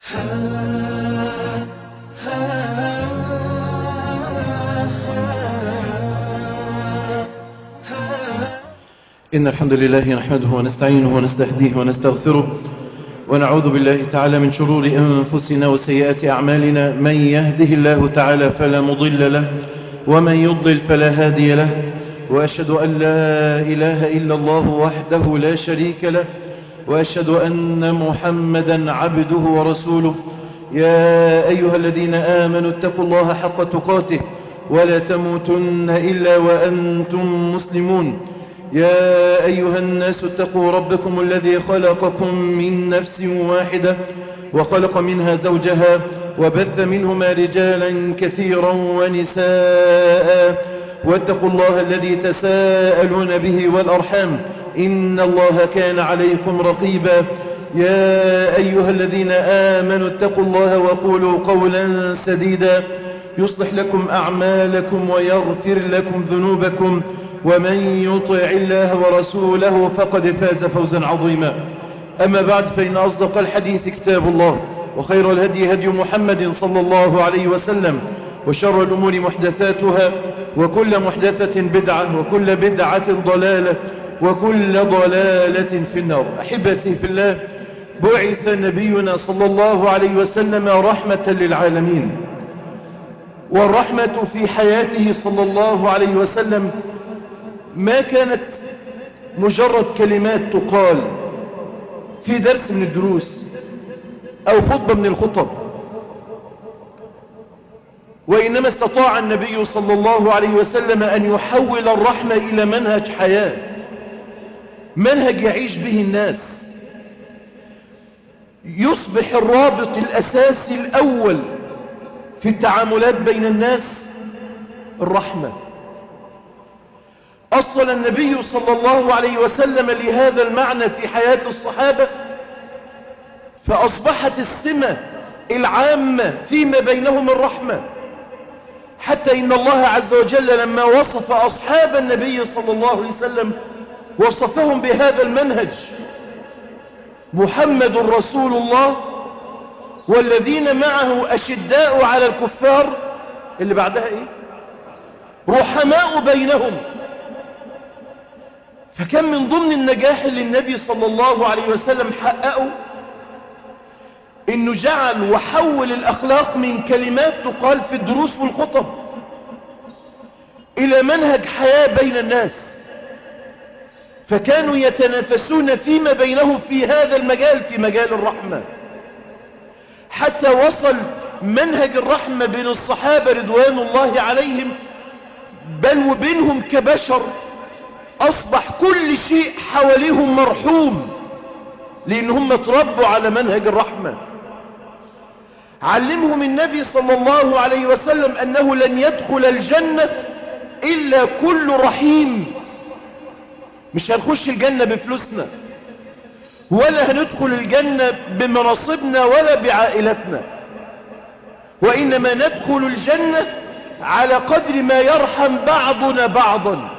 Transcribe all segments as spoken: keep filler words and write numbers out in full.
إن الحمد لله نحمده ونستعينه ونستهديه ونستغفره ونعوذ بالله تعالى من شرور أنفسنا وسيئات أعمالنا. من يهده الله تعالى فلا مضل له ومن يضلل فلا هادي له، وأشهد أن لا إله إلا الله وحده لا شريك له، وأشهد أن محمدا عبده ورسوله. يا أيها الذين آمنوا اتقوا الله حق تقاته ولا تموتن إلا وأنتم مسلمون. يا أيها الناس اتقوا ربكم الذي خلقكم من نفس واحدة وخلق منها زوجها وبث منهما رجالا كثيرا ونساء، واتقوا الله الذي تساءلون به والأرحام إن الله كان عليكم رقيبا. يا أيها الذين آمنوا اتقوا الله وقولوا قولا سديدا يصلح لكم أعمالكم ويغفر لكم ذنوبكم، ومن يطع الله ورسوله فقد فاز فوزا عظيما. أما بعد، فإن أصدق الحديث كتاب الله، وخير الهدي هدي محمد صلى الله عليه وسلم، وشر الأمور محدثاتها، وكل محدثة بدعة، وكل بدعة ضلالة، وكل ضلالة في النار. أحبتي في الله، بعث نبينا صلى الله عليه وسلم رحمة للعالمين، والرحمة في حياته صلى الله عليه وسلم ما كانت مجرد كلمات تقال في درس من الدروس أو خطبة من الخطب، وإنما استطاع النبي صلى الله عليه وسلم أن يحول الرحمة إلى منهج حياة، منهج يعيش به الناس، يصبح الرابط الأساسي الأول في التعاملات بين الناس الرحمة. أصل النبي صلى الله عليه وسلم لهذا المعنى في حياة الصحابة، فأصبحت السمة العامة فيما بينهم الرحمة، حتى إن الله عز وجل لما وصف أصحاب النبي صلى الله عليه وسلم وصفهم بهذا المنهج: محمد رسول الله والذين معه أشداء على الكفار، اللي بعدها إيه؟ رحماء بينهم. فكان من ضمن النجاح اللي النبي صلى الله عليه وسلم حققه إنه جعل وحول الأخلاق من كلمات تقال في الدروس والخطب إلى منهج حياة بين الناس، فكانوا يتنافسون فيما بينهم في هذا المجال، في مجال الرحمة، حتى وصل منهج الرحمة بين الصحابة رضوان الله عليهم، بل وبينهم كبشر، أصبح كل شيء حواليهم مرحوم، لأنهم تربوا على منهج الرحمة. علمهم النبي صلى الله عليه وسلم أنه لن يدخل الجنة إلا كل رحيم. مش هنخش الجنة بفلوسنا، ولا هندخل الجنة بمناصبنا ولا بعائلتنا، وإنما ندخل الجنة على قدر ما يرحم بعضنا بعضا.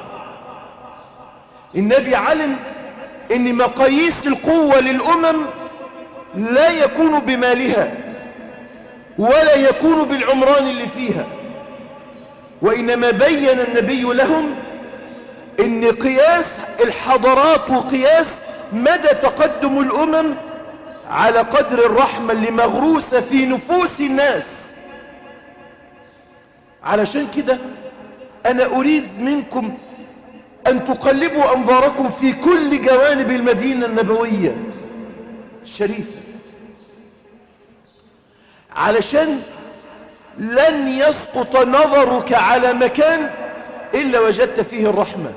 النبي علم ان مقاييس القوة للأمم لا يكون بمالها ولا يكون بالعمران اللي فيها، وإنما بين النبي لهم ان قياس الحضارات وقياس مدى تقدم الأمم على قدر الرحمة اللي مغروسة في نفوس الناس. علشان كده أنا أريد منكم أن تقلبوا أنظاركم في كل جوانب المدينة النبوية الشريفة، علشان لن يسقط نظرك على مكان إلا وجدت فيه الرحمة.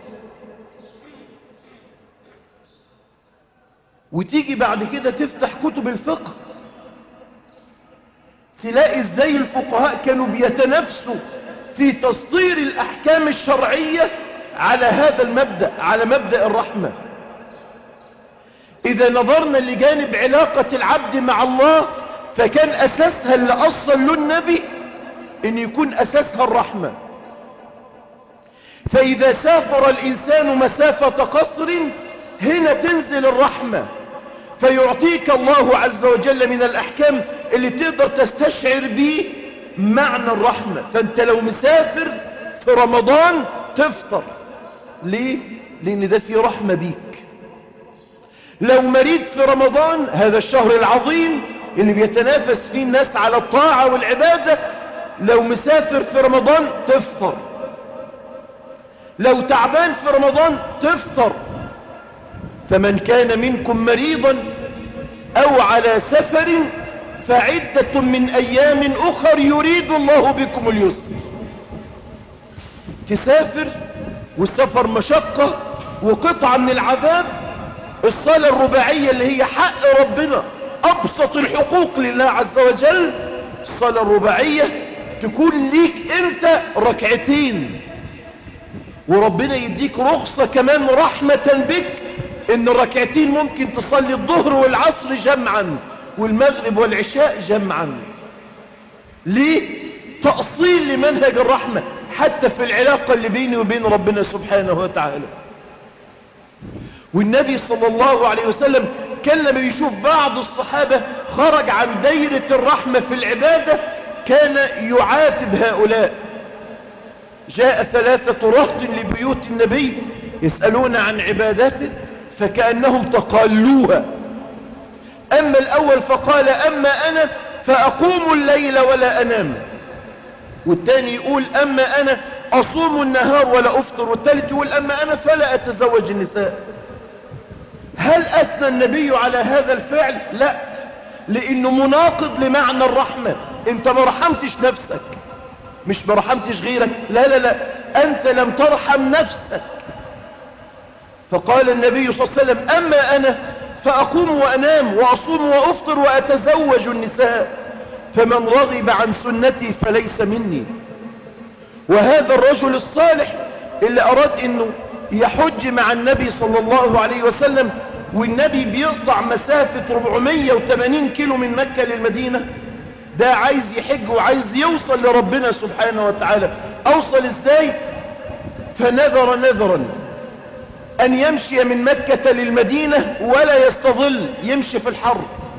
وتيجي بعد كده تفتح كتب الفقه، تلاقي ازاي الفقهاء كانوا بيتنافسوا في تسطير الأحكام الشرعية على هذا المبدأ، على مبدأ الرحمة. إذا نظرنا لجانب علاقة العبد مع الله، فكان أساسها اللي أصل له النبي إن يكون أساسها الرحمة. فإذا سافر الإنسان مسافة قصر، هنا تنزل الرحمة. فيعطيك الله عز وجل من الأحكام اللي تقدر تستشعر به معنى الرحمة. فأنت لو مسافر في رمضان تفطر، ليه؟ لأن ده فيه رحمة بيك. لو مريض في رمضان، هذا الشهر العظيم اللي بيتنافس فيه الناس على الطاعة والعبادة، لو مسافر في رمضان تفطر. لو تعبان في رمضان تفطر. فمن كان منكم مريضا أو على سفر فعدة من أيام أخر يريد الله بكم اليسر. تسافر والسفر مشقة وقطعة من العذاب، الصلاة الرباعية اللي هي حق ربنا، أبسط الحقوق لله عز وجل، الصلاة الرباعية تكون ليك أنت ركعتين، وربنا يديك رخصة كمان رحمة بك إن الركعتين ممكن تصلي الظهر والعصر جمعا والمغرب والعشاء جمعا. ليه؟ تأصيل لمنهج الرحمة حتى في العلاقة اللي بيني وبين ربنا سبحانه وتعالى. والنبي صلى الله عليه وسلم كان لما يشوف بعض الصحابة خرج عن دايرة الرحمة في العبادة كان يعاتب هؤلاء. جاء ثلاثة رهط لبيوت النبي يسألون عن عبادته فكأنهم تقالوها. أما الأول فقال أما أنا فأقوم الليل ولا أنام، والثاني يقول أما أنا أصوم النهار ولا أفطر، والثالث يقول أما أنا فلا أتزوج النساء. هل أثنى النبي على هذا الفعل؟ لا، لأنه مناقض لمعنى الرحمة. أنت ما رحمتش نفسك، مش ما رحمتش غيرك، لا لا لا، أنت لم ترحم نفسك. فقال النبي صلى الله عليه وسلم أما أنا فأقوم وأنام وأصوم وأفطر وأتزوج النساء، فمن رغب عن سنتي فليس مني. وهذا الرجل الصالح اللي أراد أنه يحج مع النبي صلى الله عليه وسلم، والنبي بيقطع مسافة أربعمائة وثمانين كيلو من مكة للمدينة، ده عايز يحج وعايز يوصل لربنا سبحانه وتعالى. أوصل إزاي؟ فنذر نذرا أن يمشي من مكة للمدينة ولا يستظل، يمشي في الحر.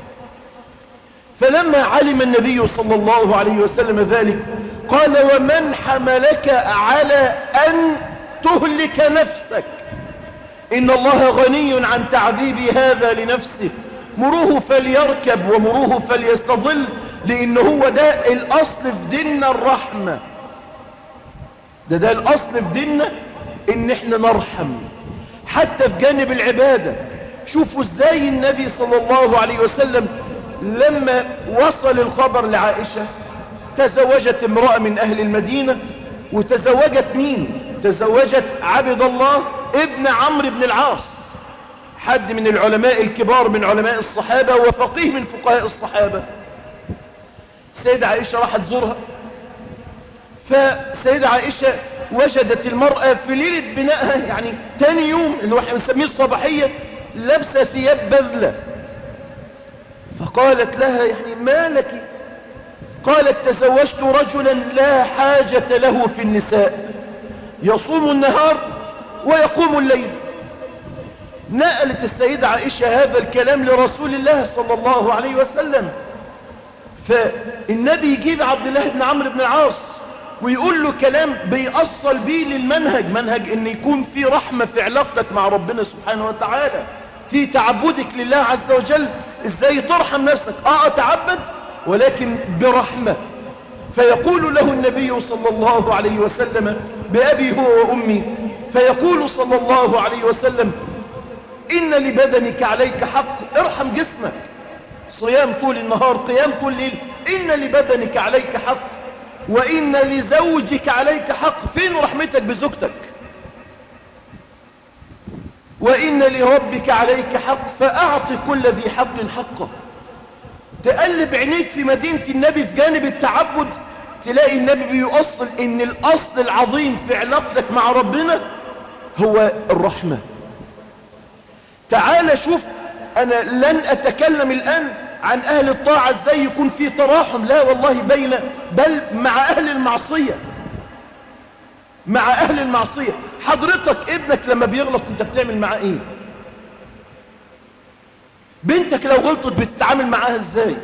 فلما علم النبي صلى الله عليه وسلم ذلك قال ومن حملك على أن تهلك نفسك؟ إن الله غني عن تعذيب هذا لنفسه، مروه فليركب ومروه فليستظل، لأنه هو ده الأصل في ديننا الرحمة. ده ده الأصل في ديننا إن احنا نرحم حتى في جانب العبادة. شوفوا ازاي النبي صلى الله عليه وسلم لما وصل الخبر لعائشة تزوجت امرأة من أهل المدينة، وتزوجت مين؟ تزوجت عبد الله ابن عمرو بن العاص، حد من العلماء الكبار من علماء الصحابة وفقيه من فقهاء الصحابة. سيدة عائشة راحت تزورها، فسيدة عائشة وجدت المرأة في ليلة بنائها، يعني تاني يوم اللي احنا بنسميه الصباحية، لابسة ثياب بذلة. فقالت لها يعني ما لك؟ قالت تزوجت رجلا لا حاجة له في النساء، يصوم النهار ويقوم الليل. نقلت السيدة عائشة هذا الكلام لرسول الله صلى الله عليه وسلم. فالنبي يجيب عبد الله بن عمرو بن العاص ويقول له كلام بيأصل بيه للمنهج، منهج ان يكون في رحمة في علاقتك مع ربنا سبحانه وتعالى، في تعبدك لله عز وجل. ازاي ترحم نفسك؟ اه اتعبد ولكن برحمة. فيقول له النبي صلى الله عليه وسلم بأبي هو وأمي، فيقول صلى الله عليه وسلم إن لبدنك عليك حق، ارحم جسمك، صيام طول النهار، قيام طول الليل، إن لبدنك عليك حق، وإن لزوجك عليك حق. فين رحمتك بزوجتك؟ وإن لربك عليك حق فأعط كل ذي حق حقه. تقلب عينيك في مدينة النبي في جانب التعبد، تلاقي النبي بيؤصل ان الاصل العظيم في علاقتك مع ربنا هو الرحمة. تعال شوف، انا لن اتكلم الان عن اهل الطاعة ازاي يكون في تراحم، لا والله، بين بل مع اهل المعصية، مع اهل المعصية. حضرتك ابنك لما بيغلط انت بتعمل معاه ايه؟ بنتك لو غلطت بتتعامل معاها ازاي؟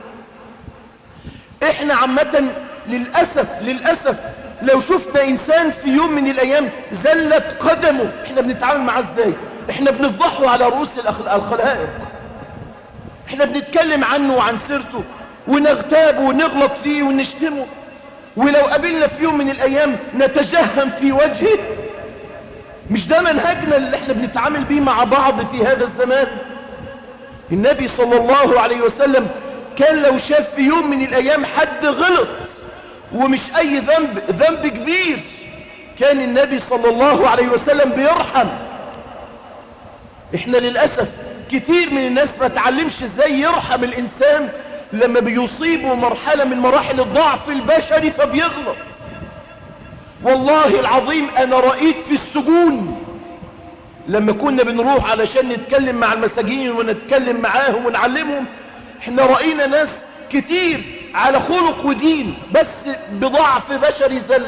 احنا عامة للأسف للأسف لو شفنا انسان في يوم من الايام زلت قدمه احنا بنتعامل معاه ازاي؟ احنا بنفضحه على رؤوس الخلائق، احنا بنتكلم عنه وعن سيرته ونغتابه ونغلط فيه ونشتمه، ولو قابلنا في يوم من الايام نتجهم في وجهه. مش ده منهجنا اللي احنا بنتعامل بيه مع بعض في هذا الزمان؟ النبي صلى الله عليه وسلم كان لو شاف في يوم من الايام حد غلط ومش اي ذنب، ذنب كبير، كان النبي صلى الله عليه وسلم بيرحم. احنا للأسف كتير من الناس ما تعلمش ازاي يرحم الانسان لما بيصيبه مرحلة من مراحل الضعف البشري فبيغلط. والله العظيم انا رأيت في السجون لما كنا بنروح علشان نتكلم مع المساجين ونتكلم معاهم ونعلمهم، احنا رأينا ناس كتير على خلق ودين بس بضعف بشري زل.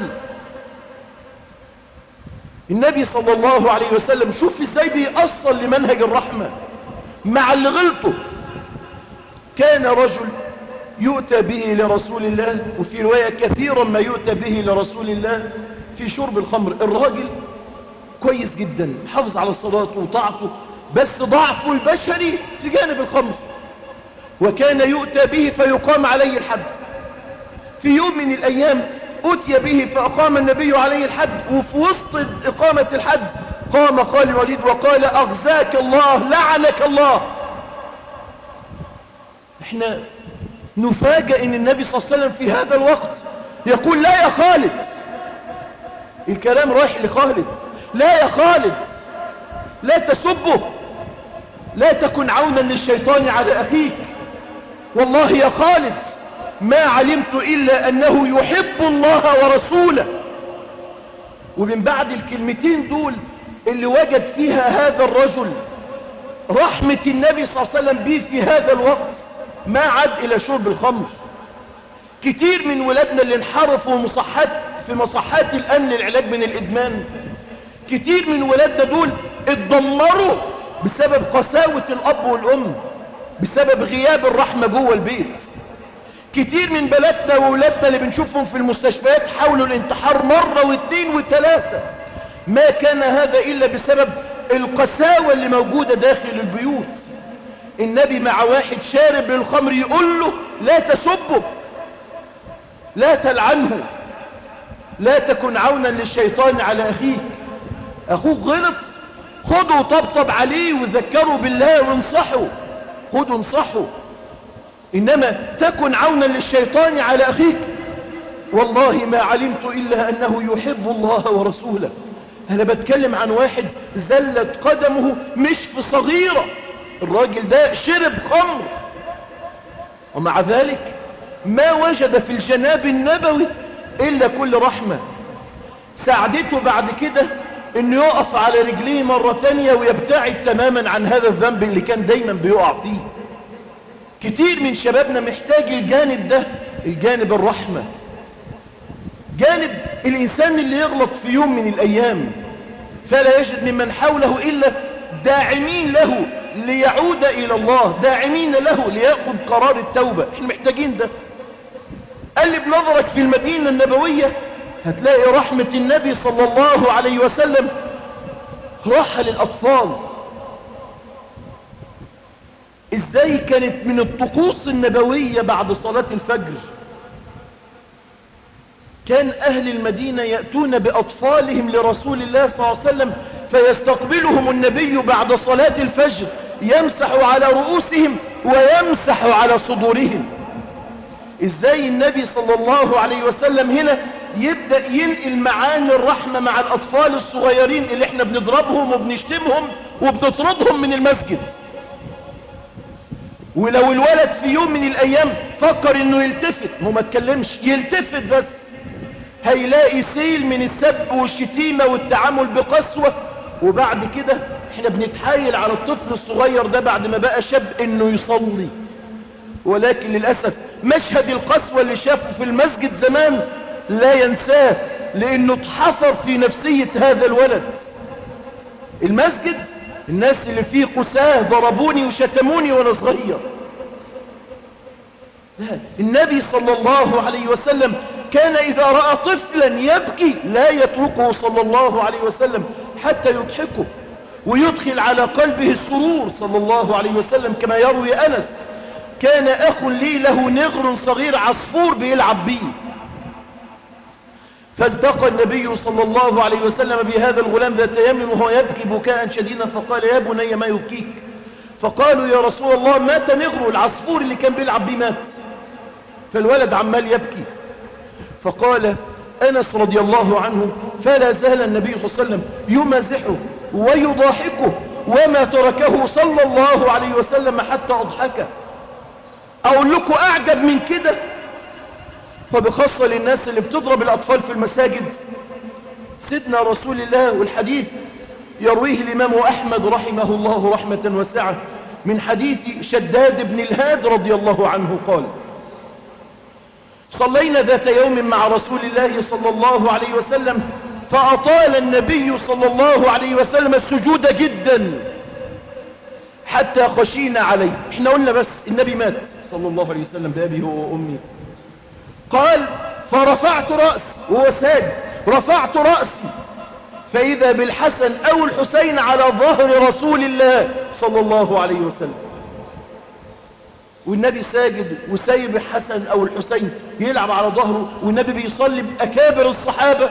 النبي صلى الله عليه وسلم شوف ازاي بيأصل لمنهج الرحمة مع اللي غلطه. كان رجل يؤتى به لرسول الله، وفي رواية كثيرا ما يؤتى به لرسول الله في شرب الخمر. الراجل كويس جدا، حافظ على صلاته وطاعته، بس ضعفه البشري في جانب الخمر. وكان يؤتى به فيقام عليه الحد. في يوم من الأيام أتي به فأقام النبي عليه الحد، وفي وسط إقامة الحد قام خالد الوليد وقال أغزاك الله، لعنك الله. احنا نفاجأ ان النبي صلى الله عليه وسلم في هذا الوقت يقول لا يا خالد. الكلام رايح لخالد، لا يا خالد لا تسبه، لا تكن عونا للشيطان على أخيك، والله يا خالد ما علمت إلا أنه يحب الله ورسوله. ومن بعد الكلمتين دول اللي وجد فيها هذا الرجل رحمة النبي صلى الله عليه وسلم به في هذا الوقت ما عاد إلى شرب الخمر. كتير من ولادنا اللي انحرفوا مصحات في مصحات الآن للعلاج من الإدمان، كتير من ولادنا دول اتدمروا بسبب قساوة الأب والأم، بسبب غياب الرحمة جوه البيت. كتير من بلادنا وولادنا اللي بنشوفهم في المستشفيات حاولوا الانتحار مرة واثنين وثلاثة، ما كان هذا إلا بسبب القساوة اللي موجودة داخل البيوت. النبي مع واحد شارب للخمر يقول له لا تسبه، لا تلعنه، لا تكن عونا للشيطان على أخيك. أخوك غلط، خده وطبطب عليه وذكره بالله وانصحه، خده انصحه. إنما تكن عونا للشيطان على أخيك، والله ما علمت إلا أنه يحب الله ورسوله. أنا بتكلم عن واحد زلت قدمه مش في صغيرة، الراجل ده شرب خمر ومع ذلك ما وجد في الجناب النبوي إلا كل رحمة. ساعدته بعد كده انه يقف على رجليه مرة تانية ويبتعد تماما عن هذا الذنب اللي كان دايما بيقع فيه. كتير من شبابنا محتاج الجانب ده، الجانب الرحمة، جانب الإنسان اللي يغلط في يوم من الأيام فلا يجد ممن حوله إلا داعمين له ليعود إلى الله، داعمين له ليأخذ قرار التوبة. احنا محتاجين ده. قلب نظرك في المدينة النبوية هتلاقي رحمة النبي صلى الله عليه وسلم راحة للأطفال. ازاي كانت من الطقوس النبوية بعد صلاة الفجر كان أهل المدينة يأتون بأطفالهم لرسول الله صلى الله عليه وسلم فيستقبلهم النبي بعد صلاة الفجر، يمسح على رؤوسهم ويمسح على صدورهم. ازاي النبي صلى الله عليه وسلم هنا يبدأ ينقل معاني الرحمة مع الأطفال الصغيرين اللي احنا بنضربهم وبنشتمهم وبنطردهم من المسجد. ولو الولد في يوم من الأيام فكر انه يلتفت، هو ما اتكلمش، يلتفت بس، هيلاقي سيل من السب والشتيمة والتعامل بقسوة. وبعد كده احنا بنتحايل على الطفل الصغير ده بعد ما بقى شاب انه يصلي، ولكن للأسف مشهد القسوة اللي شافه في المسجد زمان لا ينساه، لانه اتحفر في نفسية هذا الولد. المسجد الناس اللي فيه قساه ضربوني وشتموني وانا صغير. لا، النبي صلى الله عليه وسلم كان إذا رأى طفلا يبكي لا يتركه صلى الله عليه وسلم حتى يضحكه ويدخل على قلبه السرور صلى الله عليه وسلم. كما يروي أنس: كان أخ لي له نغر صغير عصفور بيلعب به، فالتقى النبي صلى الله عليه وسلم بهذا الغلام ذات يوم وهو يبكي بكاء شديدا، فقال: يا بني ما يبكيك؟ فقالوا: يا رسول الله مات نغر، العصفور اللي كان بيلعب به مات. فالولد عمال يبكي، فقال أنس رضي الله عنه: فلا زال النبي صلى الله عليه وسلم يمازحه ويضاحكه وما تركه صلى الله عليه وسلم حتى أضحكه. أقول لكم أعجب من كده، وبخاصة للناس اللي بتضرب الأطفال في المساجد، سيدنا رسول الله، والحديث يرويه الإمام أحمد رحمه الله رحمة واسعة من حديث شداد بن الهاد رضي الله عنه قال: صلينا ذات يوم مع رسول الله صلى الله عليه وسلم، فأطال النبي صلى الله عليه وسلم السجود جدا حتى خشينا عليه. احنا قلنا بس النبي مات صلى الله عليه وسلم بأبي هو وأمي. قال: فرفعت رأسي وهو ساجد، رفعت رأسي فإذا بالحسن أو الحسين على ظهر رسول الله صلى الله عليه وسلم. والنبي ساجد وسايب الحسن أو الحسين يلعب على ظهره، والنبي بيصلي بأكابر الصحابة.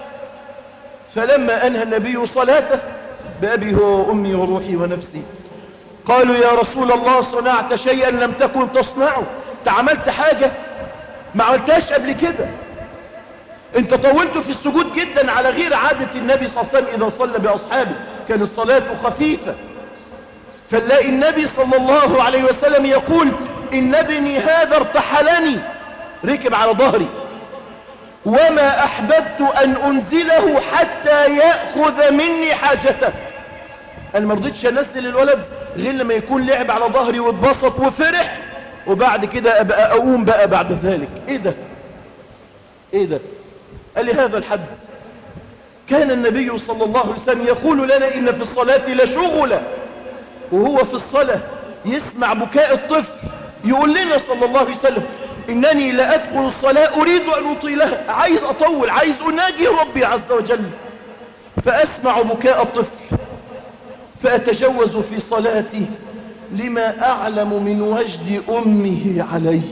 فلما أنهى النبي صلاته: بأبي هو وأمي وروحي ونفسي. قالوا: يا رسول الله صنعت شيئا لم تكن تصنعه، انت عملت حاجة ما عملتهاش قبل كده، انت طولت في السجود جدا على غير عادة النبي صلى الله عليه وسلم. إذا صلى بأصحابه كان الصلاة خفيفة، فنلاقي النبي صلى الله عليه وسلم يقول: إن ابني هذا ارتحلني، ركب على ظهري، وما أحببت أن أنزله حتى يأخذ مني حاجته. أنا ما رضيتش أنزل الولد غير لما يكون لعب على ظهري واتبسط وفرح، وبعد كده أبقى أقوم بقى بعد ذلك. إيه ده؟ إيه ده؟ قال لي هذا الحد. كان النبي صلى الله عليه وسلم يقول لنا: إن في الصلاة لشغلة، وهو في الصلاة يسمع بكاء الطفل يقول لنا صلى الله عليه وسلم: إنني لا أدخل الصلاة أريد أن أطيلها، عايز أطول، عايز أناجي ربي عز وجل، فأسمع بكاء الطفل فأتجوز في صلاتي لما أعلم من وجد أمه علي.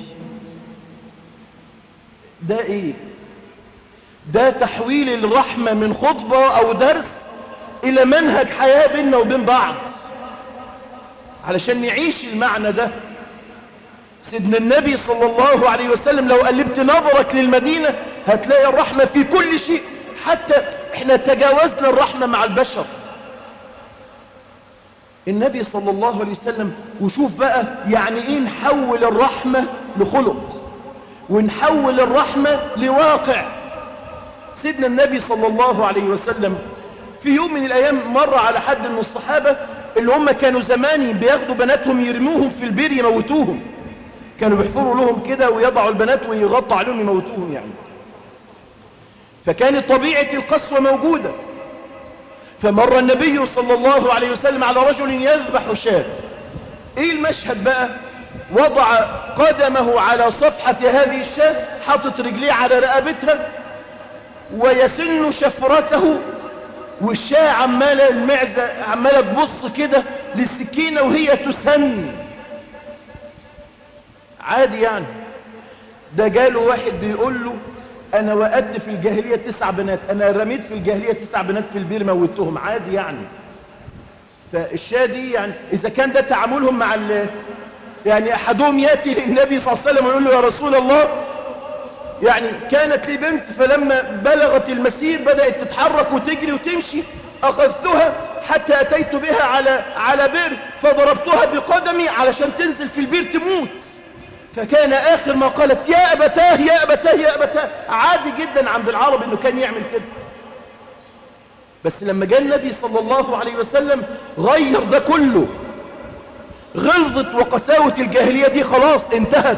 ده إيه؟ ده تحويل الرحمة من خطبة أو درس إلى منهج حياة بيننا وبين بعض، علشان نعيش المعنى ده. سيدنا النبي صلى الله عليه وسلم لو قلبت نظرك للمدينة هتلاقي الرحمة في كل شيء، حتى احنا تجاوزنا الرحمة مع البشر. النبي صلى الله عليه وسلم، وشوف بقى يعني ايه نحول الرحمة لخلق ونحول الرحمة لواقع. سيدنا النبي صلى الله عليه وسلم في يوم من الايام مر على حد من الصحابة اللي هم كانوا زمان بياخدوا بناتهم يرموهم في البير يموتوهم، كانوا بيحفروا لهم كده ويضعوا البنات ويغطوا عليهم يموتوهم يعني. فكانت طبيعة القسوة موجودة. فمر النبي صلى الله عليه وسلم على رجل يذبح شاة. ايه المشهد بقى؟ وضع قدمه على صفحة هذه الشاة، حطت رجليه على رقبتها ويسن شفرته، والشاة عمالة المعزة عمالة تبص كده للسكينة وهي تسن عادي يعني. ده جاله واحد بيقول له: انا وقدت في الجاهلية تسع بنات، انا رميت في الجاهلية تسع بنات في البير موتهم عادي يعني. فالشاة دي يعني اذا كان ده تعاملهم مع ال يعني احدهم يأتي للنبي صلى الله عليه وسلم ويقول له: يا رسول الله يعني كانت لي بنت فلما بلغت المسير بدأت تتحرك وتجري وتمشي، اخذتها حتى اتيت بها على على بئر فضربتها بقدمي علشان تنزل في البير تموت. فكان آخر ما قالت: يا أبتاه يا أبتاه يا أبتاه. عادي جدا عند العرب انه كان يعمل كده، بس لما جاء النبي صلى الله عليه وسلم غير ده كله. غلظة وقساوة الجاهلية دي خلاص انتهت.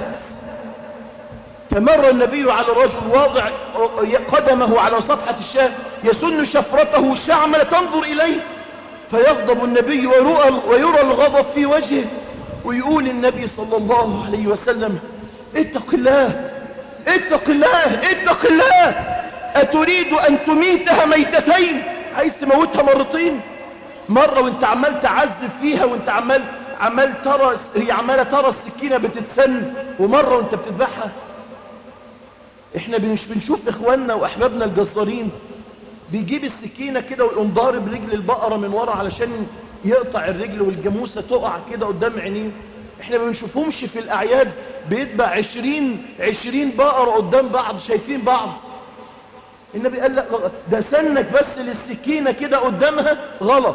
فمر النبي على رجل واضع قدمه على صفحة الشاة يسن شفرته، الشاة عمالة تنظر إليه، فيغضب النبي ويرى الغضب في وجهه، ويقول النبي صلى الله عليه وسلم: اتق الله اتق الله اتق الله، أتريد أن تميتها ميتتين؟ عايز تموتها مرتين، مرة وانت عمال تعذب فيها وانت عمال عمال ترى هي عمالة ترى السكينة بتتسن، ومرة وانت بتذبحها. احنا مش بنشوف اخواننا واحبابنا الجزارين بيجيب السكينة كده ويقوم ضارب رجل البقرة من ورا علشان يقطع الرجل والجاموسة تقع كده قدام عينيه؟ احنا ما بنشوفهمش في الاعياد بيتبع عشرين عشرين بقرة قدام بعض شايفين بعض. النبي قال لا، ده سنك بس للسكينة كده قدامها غلط.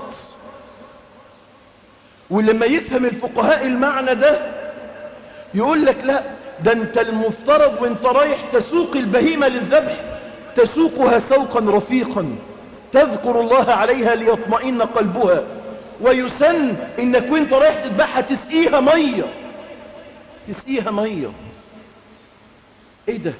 ولما يفهم الفقهاء المعنى ده يقول لك لا، ده انت المفترض وانت رايح تسوق البهيمة للذبح تسوقها سوقا رفيقا تذكر الله عليها ليطمئن قلبها، ويسن انك وانت رايح تذبحها تسقيها مية تسقيها مية. ايه ده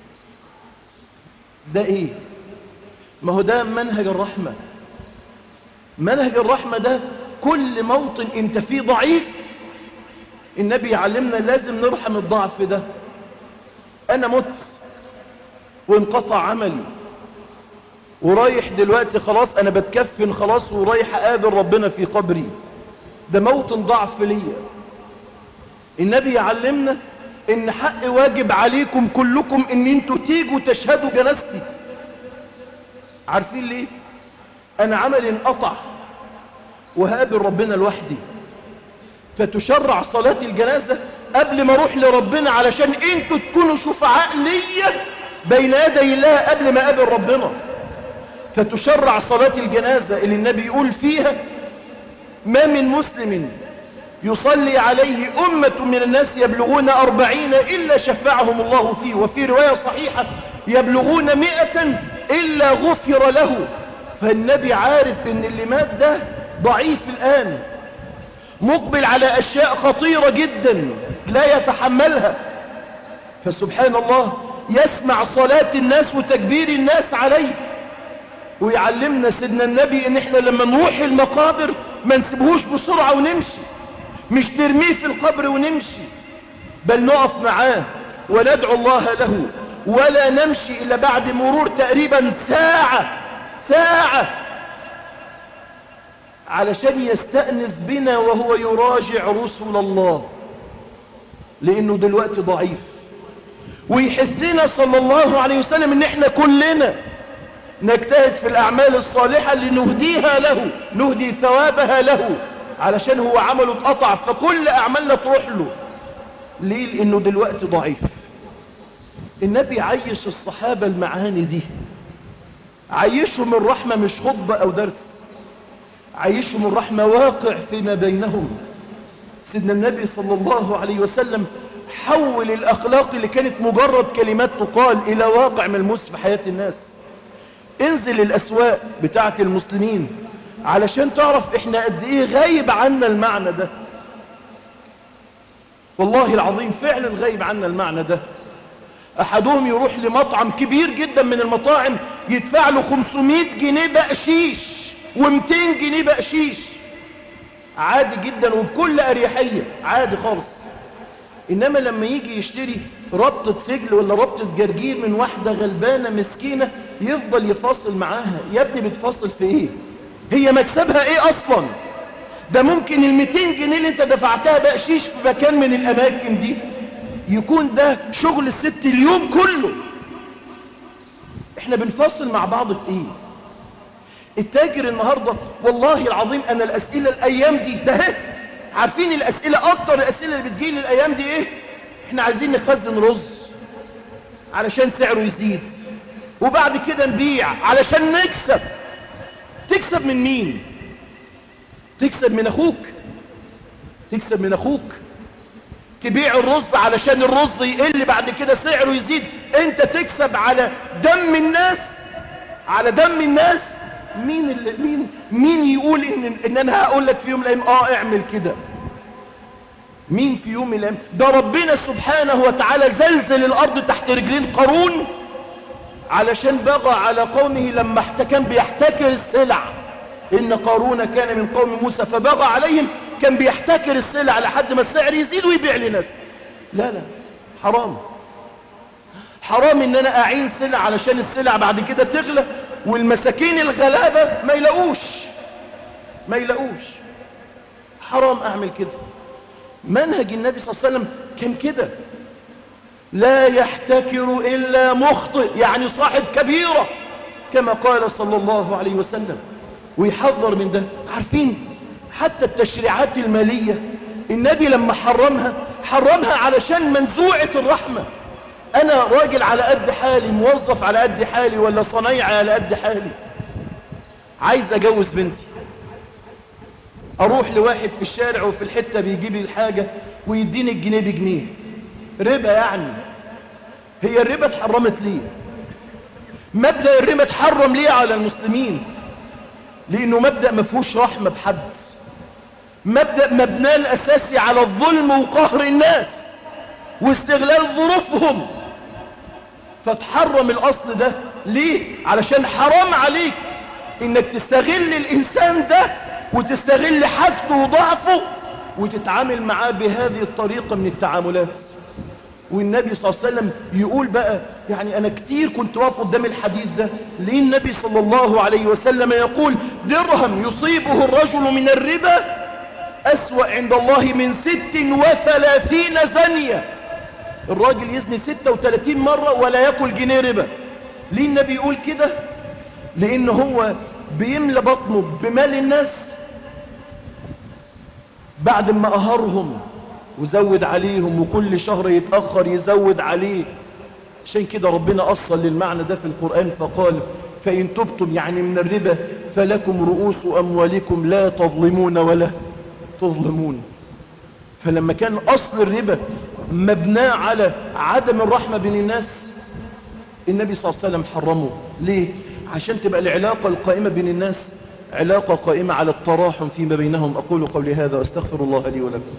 ده ايه؟ ما هو ده منهج الرحمة. منهج الرحمة ده كل موطن انت فيه ضعيف النبي يعلمنا لازم نرحم الضعف ده. انا مت وانقطع عملي ورايح دلوقتي خلاص، انا بتكفن خلاص ورايح اقابل ربنا في قبري، ده موطن ضعف ليا. النبي يعلمنا ان حق واجب عليكم كلكم ان انتوا تيجوا تشهدوا جنازتي. عارفين ليه؟ انا عملي انقطع وهقابل ربنا لوحدي، فتشرع صلاة الجنازة قبل ما اروح لربنا علشان انتوا تكونوا شفعاء ليا بين يدي الله قبل ما اقابل ربنا. فتشرع صلاة الجنازة اللي النبي يقول فيها: ما من مسلم يصلي عليه أمة من الناس يبلغون أربعين إلا شفعهم الله فيه. وفي رواية صحيحة: يبلغون مئة إلا غفر له. فالنبي عارف ان اللي مات ده ضعيف الآن، مقبل على أشياء خطيرة جدا لا يتحملها، فسبحان الله يسمع صلاة الناس وتكبير الناس عليه. ويعلمنا سيدنا النبي ان احنا لما نروح المقابر ما نسيبهوش بسرعة ونمشي، مش نرميه في القبر ونمشي، بل نقف معاه وندعو الله له، ولا نمشي الا بعد مرور تقريبا ساعة ساعة علشان يستأنس بنا وهو يراجع رسل الله، لانه دلوقتي ضعيف. ويحثنا صلى الله عليه وسلم ان احنا كلنا نجتهد في الاعمال الصالحة لنهديها له، نهدي ثوابها له، علشان هو عمله اتقطع فكل اعمالنا تروح له. ليه؟ لانه دلوقتي ضعيف. النبي عيش الصحابة المعاني دي، عيشهم الرحمة مش خطبة او درس، عيشهم الرحمة واقع فيما بينهم. سيدنا النبي صلى الله عليه وسلم حول الاخلاق اللي كانت مجرد كلمات تقال الى واقع ملموس في حياة الناس. انزل الاسواق بتاعة المسلمين علشان تعرف احنا قد ايه غايب عنا المعنى ده. والله العظيم فعلا غايب عنا المعنى ده. احدهم يروح لمطعم كبير جدا من المطاعم يدفع له خمسمائة جنيه بقشيش ومئتين جنيه بقشيش، عادي جدا وبكل اريحية، عادي خالص. انما لما يجي يشتري ربطة فجل ولا ربطة جرجير من واحدة غلبانة مسكينة يفضل يفاصل معاها. يا ابني بتفاصل في ايه؟ هي مكسبها ايه اصلا؟ ده ممكن المئتين جنيه اللي انت دفعتها بقشيش في مكان من الاماكن دي يكون ده شغل الست اليوم كله. احنا بنفاصل مع بعض في ايه؟ التاجر النهاردة والله العظيم انا الاسئلة الايام دي ده، عارفين الاسئلة اكتر الاسئلة اللي بتجيلي الايام دي ايه؟ احنا عايزين نخزن رز علشان سعره يزيد، وبعد كده نبيع علشان نكسب. تكسب من مين؟ تكسب من اخوك، تكسب من اخوك. تبيع الرز علشان الرز يقل بعد كده سعره يزيد، انت تكسب على دم الناس، على دم الناس. مين اللي مين مين يقول ان ان انا هقول لك في يوم من الايام اه اعمل كده؟ مين في يوم من الايام؟ ده ربنا سبحانه وتعالى زلزل الارض تحت رجلين قارون علشان بغى على قومه لما كان بيحتكر السلع. إن قارون كان من قوم موسى فبغى عليهم، كان بيحتكر السلع لحد ما السعر يزيد ويبيع لناس. لا لا، حرام. حرام ان انا اعين سلع علشان السلع بعد كده تغلى والمساكين الغلابة ما يلاقوش ما يلاقوش حرام اعمل كده. منهج النبي صلى الله عليه وسلم كان كده، لا يحتكر الا مخطئ، يعني صاحب كبيرة كما قال صلى الله عليه وسلم، ويحذر من ده. عارفين حتى التشريعات المالية النبي لما حرمها حرمها علشان منزوعة الرحمة. انا راجل على قد حالي، موظف على قد حالي، ولا صنايعي على قد حالي، عايز اجوز بنتي، اروح لواحد في الشارع وفي الحتة بيجيب الحاجة ويديني الجنيه بجنيه، ربا يعني. هي الربا اتحرمت ليه؟ مبدأ الربا اتحرم ليه على المسلمين؟ لانه مبدأ مفهوش رحمة بحد، مبدأ مبناه الاساسي على الظلم وقهر الناس واستغلال ظروفهم. فتحرم الاصل ده ليه؟ علشان حرام عليك انك تستغل الانسان ده وتستغل حاجته وضعفه وتتعامل معاه بهذه الطريقة من التعاملات. والنبي صلى الله عليه وسلم يقول بقى، يعني انا كتير كنت واقف قدام الحديث ده، ليه النبي صلى الله عليه وسلم يقول درهم يصيبه الرجل من الربا أسوأ عند الله من ست وثلاثين زنية. الراجل يزني ستة وثلاثين مرة ولا يأكل جنيه ربا. ليه النبي يقول كده؟ لأنه هو بيملى بطنه بمال الناس بعد ما أهرهم وزود عليهم، وكل شهر يتأخر يزود عليه. عشان كده ربنا أصل للمعنى ده في القرآن فقال فإن تبتم يعني من الربا فلكم رؤوس أموالكم لا تظلمون ولا تظلمون. فلما كان أصل الربا مبناه على عدم الرحمة بين الناس، النبي صلى الله عليه وسلم حرمه. ليه؟ عشان تبقى العلاقة القائمة بين الناس علاقة قائمة على التراحم فيما بينهم. أقول قولي هذا واستغفر الله لي ولكم.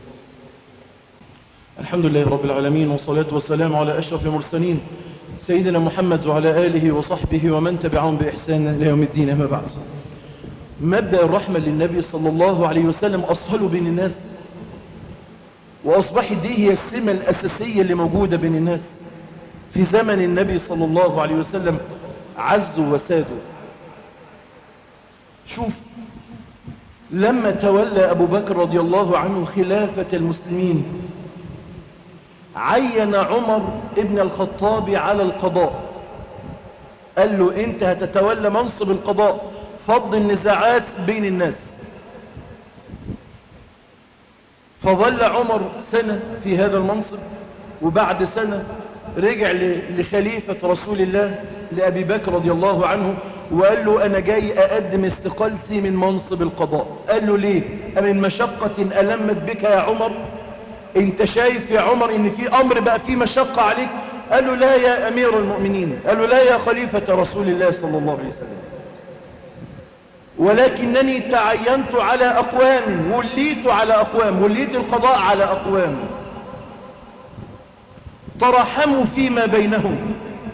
الحمد لله رب العالمين، والصلاة والسلام على أشرف المرسلين سيدنا محمد وعلى آله وصحبه ومن تبعهم بإحسان إلى يوم الدين. أما بعد، مبدأ الرحمة للنبي صلى الله عليه وسلم أصهله بين الناس، وأصبحت دي هي السمة الأساسية اللي موجودة بين الناس في زمن النبي صلى الله عليه وسلم عزوا وسادوا. شوف لما تولى أبو بكر رضي الله عنه خلافة المسلمين عين عمر ابن الخطاب على القضاء، قال له انت هتتولى منصب القضاء، فض النزاعات بين الناس. فظل عمر سنة في هذا المنصب، وبعد سنة رجع لخليفة رسول الله لأبي بكر رضي الله عنه وقال له أنا جاي أقدم استقالتي من منصب القضاء. قال له ليه؟ أمن مشقة ألمت بك يا عمر؟ انت شايف يا عمر ان في أمر بقى فيه مشقة عليك؟ قال له لا يا أمير المؤمنين، قال له لا يا خليفة رسول الله صلى الله عليه وسلم، ولكنني تعينت على أقوام، وليت على أقوام، وليت القضاء على أقوام ترحموا فيما بينهم،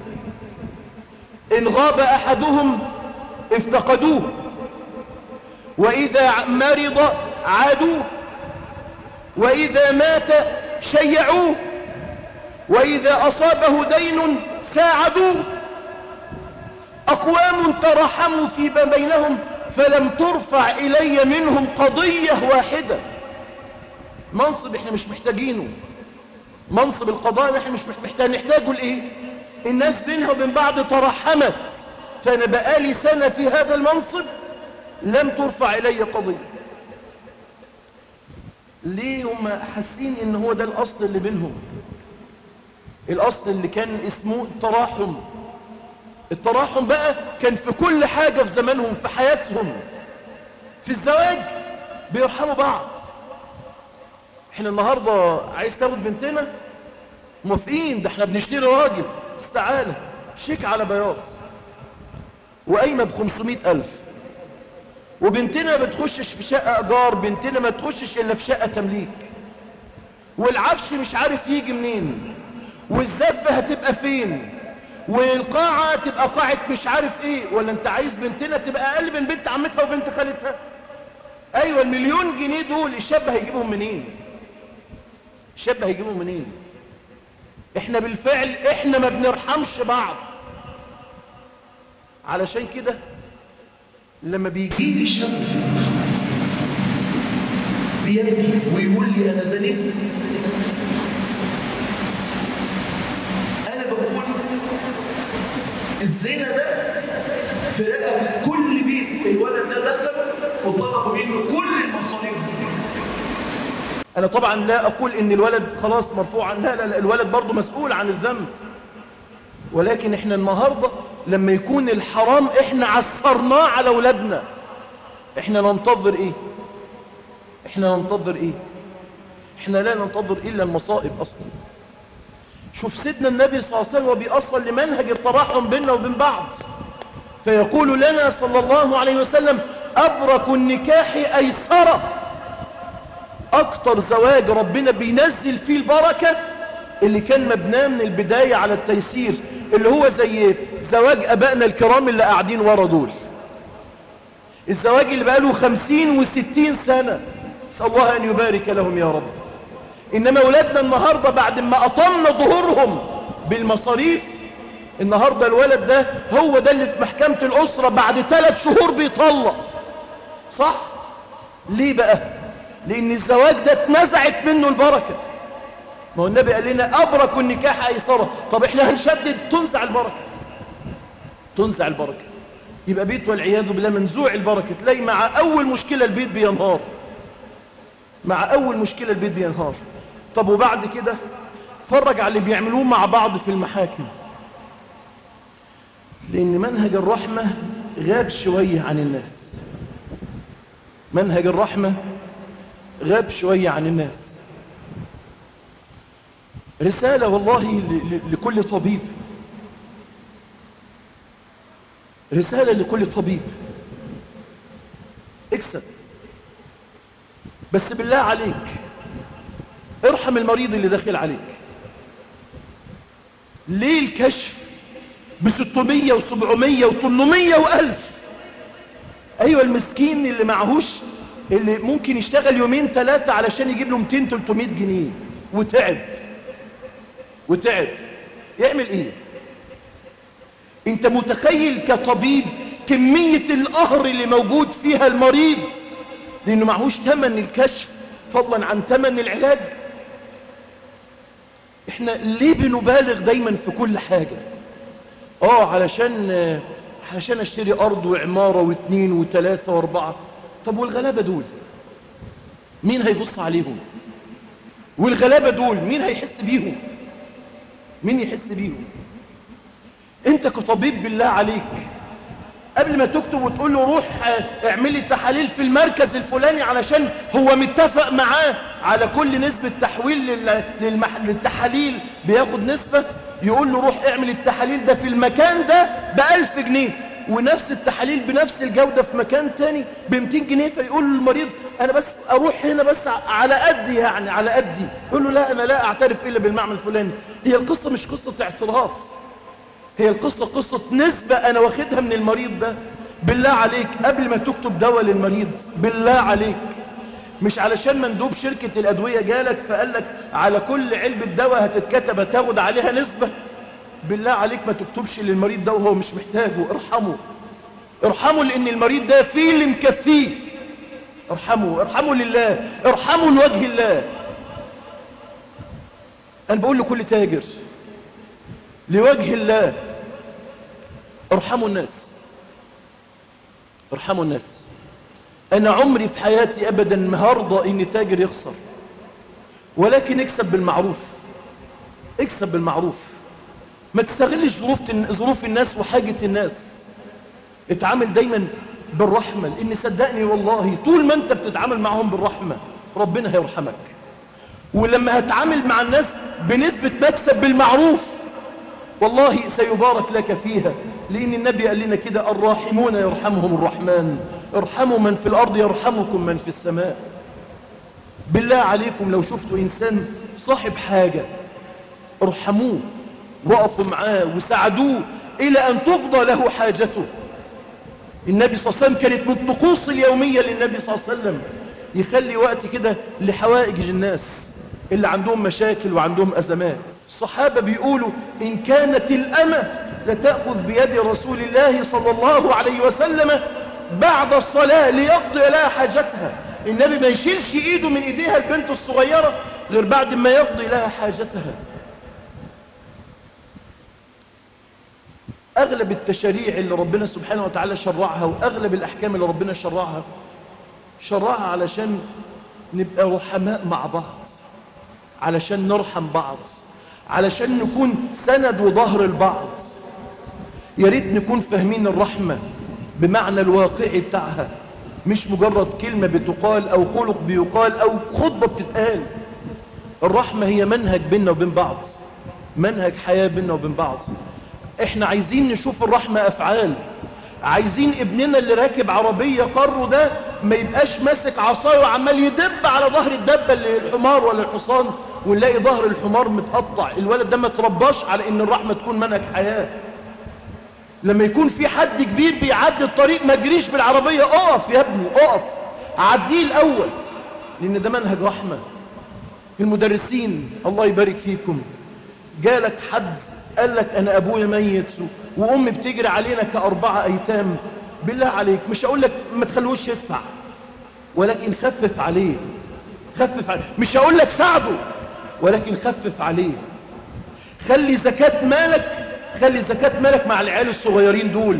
إن غاب أحدهم افتقدوه، وإذا مرض عادوه، وإذا مات شيعوه، وإذا أصابه دين ساعدوه. أقوام ترحموا فيما بينهم فلم ترفع إلي منهم قضية واحدة. منصب احنا مش محتاجينه، منصب القضاء احنا مش محتاج نحتاجه لإيه؟ الناس بينها وبين بعض ترحمت، فأنا بقالي سنة في هذا المنصب لم ترفع إلي قضية. ليه؟ هم حاسين ان هو ده الأصل اللي بينهم، الأصل اللي كان اسمه التراحم. التراحم بقى كان في كل حاجة في زمانهم، في حياتهم، في الزواج بيرحموا بعض. احنا النهاردة عايز تاخد بنتنا موافقين، ده احنا بنشتري راجل استعانة شيك على بياض وقايمة بخمسمائة ألف، وبنتنا ما بتخشش في شقة ايجار، بنتنا ما تخشش الا في شقة تمليك، والعفش مش عارف يجي منين، والزفة هتبقى فين، والقاعة تبقى قاعة مش عارف ايه، ولا انت عايز بنتنا تبقى اقل من بنت عمتها وبنت خالتها؟ ايوه المليون جنيه دول الشاب هيجيبهم منين؟ الشاب هيجيبهم منين؟ احنا بالفعل احنا ما بنرحمش بعض. علشان كده لما بيجي لي شاب بيبكي ويقول لي انا زنيت، انا بقول الزنا ده في رقبة كل بيت الولد ده دخل وطلبوا منه كل المصاريف. انا طبعا لا اقول ان الولد خلاص مرفوع، لا لا لا، الولد برضه مسؤول عن الذنب، ولكن احنا النهاردة لما يكون الحرام احنا عصرناه على اولادنا، احنا ننتظر ايه؟ احنا ننتظر ايه؟ احنا لا ننتظر الا المصائب اصلا. شوف سيدنا النبي صلى الله عليه وسلم وبيأصل لمنهج التراحم بيننا وبين بعض، فيقول لنا صلى الله عليه وسلم أبرك النكاح أيسرة. أكتر زواج ربنا بينزل فيه البركة اللي كان مبناه من البداية على التيسير، اللي هو زي زواج أبائنا الكرام اللي قاعدين ورا دول، الزواج اللي بقاله خمسين وستين سنة، نسأل الله أن يبارك لهم يا رب. إنما أولادنا النهاردة بعد ما أطلنا ظهورهم بالمصاريف، النهاردة الولد ده هو ده اللي في محكمة الأسرة بعد ثلاث شهور بيطلق. صح؟ ليه بقى؟ لأن الزواج ده اتنزعت منه البركة. ما هو النبي قال لنا أبرك النكاح أيسرة. طب احنا هنشدد تنزع البركة، تنزع البركة، يبقى بيت والعياذ بالله منزوع البركة. تلاقي مع أول مشكلة البيت بينهار، مع أول مشكلة البيت بينهار. طب وبعد كده فرج على اللي بيعملوه مع بعض في المحاكم، لأن منهج الرحمة غاب شوية عن الناس. منهج الرحمة غاب شوية عن الناس. رسالة والله لكل طبيب، رسالة لكل طبيب، اكسب، بس بالله عليك ارحم المريض اللي داخل عليك. ليه الكشف بستمية وسبعمية وثمانمية وألف؟ أيوة المسكين اللي معهوش، اللي ممكن يشتغل يومين ثلاثة علشان يجيب له مئتين ثلاثمية جنيه وتعب وتعب، يعمل ايه؟ انت متخيل كطبيب كمية القهر اللي موجود فيها المريض لانه معهوش ثمن الكشف فضلا عن ثمن العلاج؟ احنا ليه بنبالغ دايما في كل حاجة؟ اه علشان علشان اشتري ارض وعمارة واثنين وثلاثة واربعة. طب والغلابة دول مين هيبص عليهم؟ والغلابة دول مين هيحس بيهم؟ مين يحس بيهم؟ انت كطبيب بالله عليك قبل ما تكتب وتقول له روح اعملي تحاليل في المركز الفلاني علشان هو متفق معاه على كل نسبة تحويل للمح... للتحاليل بياخد نسبة، يقول له روح اعمل التحاليل ده في المكان ده بألف جنيه، ونفس التحاليل بنفس الجودة في مكان تاني بمتين جنيه، فيقول للمريض انا بس اروح هنا بس على قدي، يعني على قدي. يقول له لا انا لا اعترف الا بالمعمل الفلاني. هي القصة مش قصة اعتراف، هي القصة قصة نسبة انا واخدها من المريض ده. بالله عليك قبل ما تكتب دواء للمريض بالله عليك، مش علشان مندوب شركة الادوية جالك فقال لك على كل علبة دواء هتتكتب هتاخد عليها نسبة، بالله عليك ما تكتبش للمريض ده وهو مش محتاجه. ارحمه، ارحمه لان المريض ده فيه اللي مكفيه. ارحمه، ارحمه لله، ارحمه لوجه الله. انا بقول لكل تاجر لوجه الله ارحموا الناس، ارحموا الناس. انا عمري في حياتي ابدا ما هرضى ان تاجر يخسر، ولكن اكسب بالمعروف، اكسب بالمعروف. ما تستغلش ظروف ظروف الناس وحاجة الناس، اتعامل دايما بالرحمة، لان صدقني والله طول ما انت بتتعامل معهم بالرحمة ربنا هيرحمك. ولما هتعامل مع الناس بنسبة مكسب بالمعروف والله سيبارك لك فيها، لان النبي قال لنا كده الراحمون يرحمهم الرحمن، ارحموا من في الارض يرحمكم من في السماء. بالله عليكم لو شفتوا انسان صاحب حاجة ارحموه، وقفوا معاه وساعدوه إلى أن تقضى له حاجته. النبي صلى الله عليه وسلم كانت من الطقوس اليومية للنبي صلى الله عليه وسلم يخلي وقت كده لحوائج الناس اللي عندهم مشاكل وعندهم أزمات. الصحابة بيقولوا إن كانت الأمة لتأخذ بيد رسول الله صلى الله عليه وسلم بعد الصلاة ليقضي لها حاجتها. النبي ما يشيلش إيده من إيديها البنت الصغيرة غير بعد ما يقضي لها حاجتها. أغلب التشريع اللي ربنا سبحانه وتعالى شرعها وأغلب الأحكام اللي ربنا شرعها شرعها علشان نبقى رحماء مع بعض، علشان نرحم بعض، علشان نكون سند وظهر البعض. يا ريت نكون فاهمين الرحمة بمعنى الواقعي بتاعها، مش مجرد كلمة بتقال أو خلق بيقال أو خطبة بتتقال. الرحمة هي منهج بيننا وبين بعض، منهج حياة بيننا وبين بعض. احنا عايزين نشوف الرحمة أفعال. عايزين ابننا اللي راكب عربية قره ده ما يبقاش ماسك عصايه وعمال يدب على ظهر الدبة اللي الحمار ولا الحصان ونلاقي ظهر الحمار متقطع. الولد ده ما ترباش على ان الرحمة تكون منهج حياة. لما يكون في حد كبير بيعدي الطريق ما تجريش بالعربية، اقف يا ابني اقف عديه الاول، لان ده منهج رحمة. المدرسين الله يبارك فيكم، جالك حد قال لك انا ابويا ميت وامي بتجري علينا كاربعة ايتام، بالله عليك مش هقول لك ما تخلوش يدفع، ولكن خفف عليه، خفف عليه. مش هقول لك ساعده، ولكن خفف عليه. خلي زكاة مالك خلي زكاة مالك مع العيال الصغيرين دول.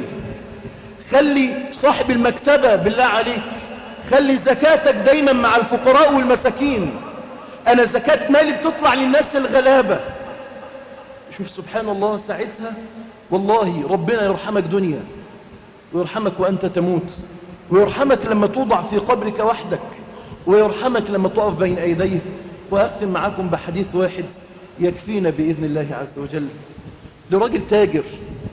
خلي صاحب المكتبة بالله عليك خلي زكاتك دايما مع الفقراء والمساكين. انا زكاة مالي بتطلع للناس الغلابة. شوف سبحان الله، ساعتها والله ربنا يرحمك دنيا ويرحمك وأنت تموت، ويرحمك لما توضع في قبرك وحدك، ويرحمك لما تقف بين أيديه. وأختم معاكم بحديث واحد يكفينا بإذن الله عز وجل. لراجل تاجر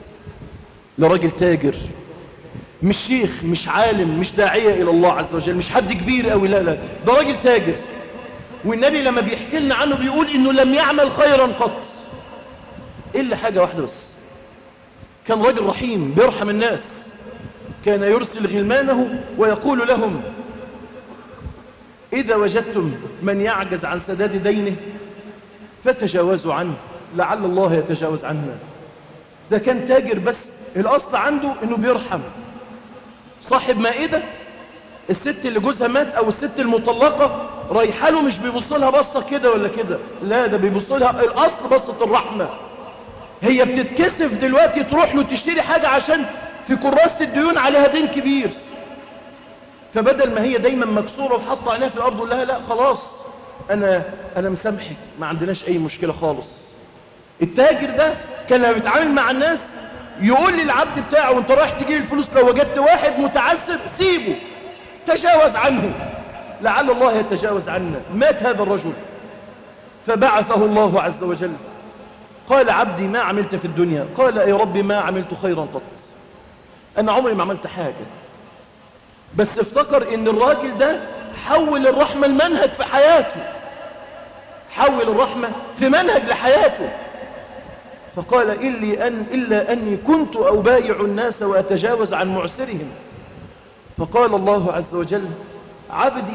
لراجل تاجر مش شيخ مش عالم مش داعية إلى الله عز وجل، مش حد كبير أوي، لا لا، ده راجل تاجر. والنبي لما بيحكي لنا عنه بيقول إنه لم يعمل خيرا قط إلا حاجة واحدة بس، كان راجل رحيم بيرحم الناس. كان يرسل غلمانه ويقول لهم إذا وجدتم من يعجز عن سداد دينه فتجاوزوا عنه لعل الله يتجاوز عنا. ده كان تاجر بس الأصل عنده إنه بيرحم. صاحب مائدة الست اللي جوزها مات أو الست المطلقة رايحة له مش بيبصلها بصة كده ولا كده، لا ده بيبصلها الأصل بصة الرحمة. هي بتتكسف دلوقتي تروح له تشتري حاجة عشان في كراسة الديون عليها دين كبير، فبدل ما هي دايما مكسورة وحاطة عينها في الأرض يقول لها لا خلاص أنا أنا مسامحك ما عندناش أي مشكلة خالص. التاجر ده كان لما بيتعامل مع الناس يقول للعبد بتاعه وانت رايح تجيب الفلوس لو وجدت واحد متعسف سيبه تجاوز عنه لعل الله يتجاوز عنا. مات هذا الرجل فبعثه الله عز وجل قال عبدي ما عملت في الدنيا؟ قال يا ربي ما عملت خيرا قط، أنا عمري ما عملت حاجة. بس افتكر ان الراجل ده حول الرحمة المنهج في حياته، حول الرحمة في منهج لحياته. فقال إلي أن إلا أني كنت أبايع الناس وأتجاوز عن معسرهم. فقال الله عز وجل عبدي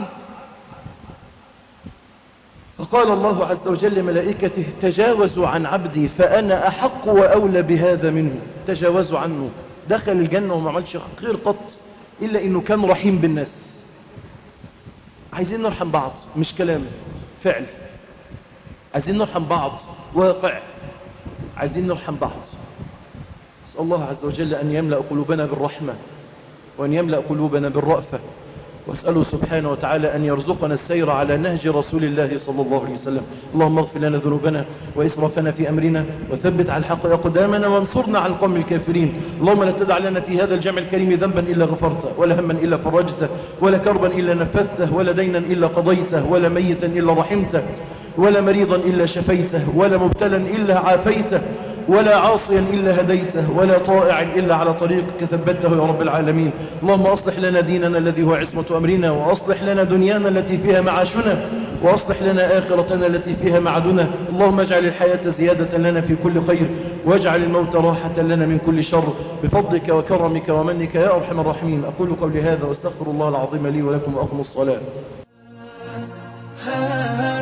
فقال الله عز وجل ملائكته تجاوزوا عن عبدي فأنا أحق وأولى بهذا منه. تجاوزوا عنه، دخل الجنة وما عملش خير قط إلا إنه كان رحيم بالناس. عايزين نرحم بعض مش كلام، فعل. عايزين نرحم بعض واقع. عايزين نرحم بعض. أسأل الله عز وجل أن يملأ قلوبنا بالرحمة وأن يملأ قلوبنا بالرأفة، واسأله سبحانه وتعالى أن يرزقنا السير على نهج رسول الله صلى الله عليه وسلم. اللهم اغفر لنا ذنوبنا وإسرافنا في أمرنا وثبت على الحق أقدامنا وانصرنا على القوم الكافرين. اللهم لا تدع لنا في هذا الجمع الكريم ذنبا إلا غفرته، ولا هما إلا فرجته، ولا كربا إلا نفذته، ولا دينا إلا قضيته، ولا ميتا إلا رحمته، ولا مريضا إلا شفيته، ولا مبتلا إلا عافيته، ولا عاصيا إلا هديته، ولا طائعا إلا على طريقك ثبته يا رب العالمين. اللهم أصلح لنا ديننا الذي هو عصمة أمرنا، وأصلح لنا دنيانا التي فيها معاشنا، وأصلح لنا آخرتنا التي فيها معادنا. اللهم اجعل الحياة زيادة لنا في كل خير، واجعل الموت راحة لنا من كل شر، بفضلك وكرمك ومنك يا أرحم الراحمين. أقول قولي هذا واستغفر الله العظيم لي ولكم وأقم الصلاة.